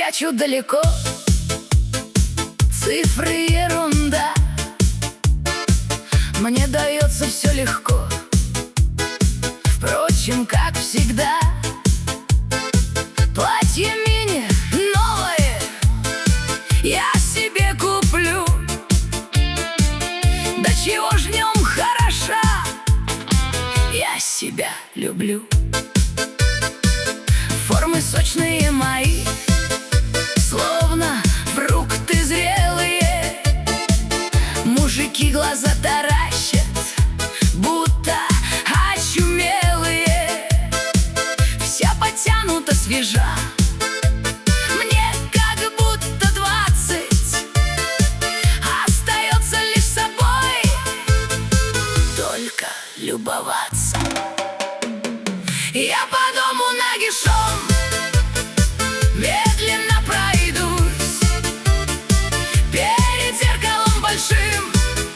прячу далеко. Цифры — ерунда, мне дается все легко. Впрочем, как всегда, платье мини новое я себе куплю. Да чего ж в нем хороша, я себя люблю. Формы сочные мои, словно фрукты зрелые. Мужики глаза таращат, будто очумелые. Вся подтянута, свежа, мне как будто 20. Остается лишь собой только любоваться. Я по дому нагишом медленно пройдусь. Перед зеркалом большим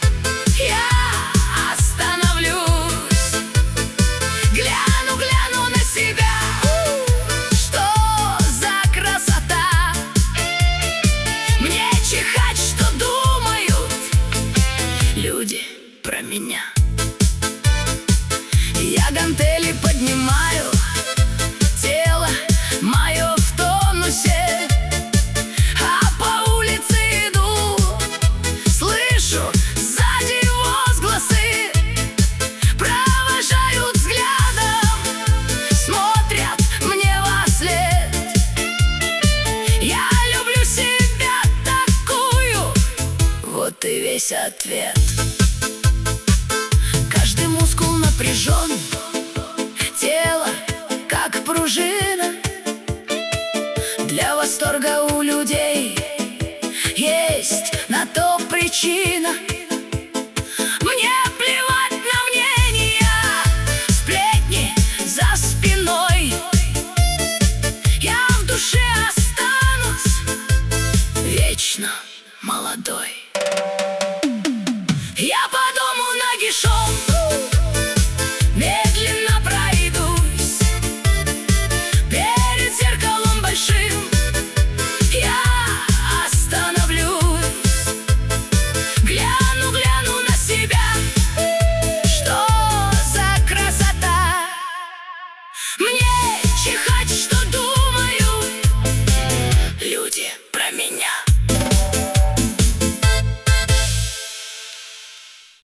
я остановлюсь. Гляну на себя, что за красота. Мне чихать, что думают люди про меня. Я гантели поднимаю, тело мое в тонусе, а по улице иду, слышу сзади возгласы. Провожают взглядом, смотрят мне вослед. Я люблю себя такую, вот и весь ответ. Каждый мускул напряжен, тело как пружина. Для восторга у людей есть на то причина. Мне плевать на мнения, сплетни за спиной. Я в душе останусь вечно молодой. Я по дому нагишом медленно пройдусь. Перед зеркалом большим я остановлюсь. Гляну на себя, что за красота. Мне чихать, что думают люди про меня.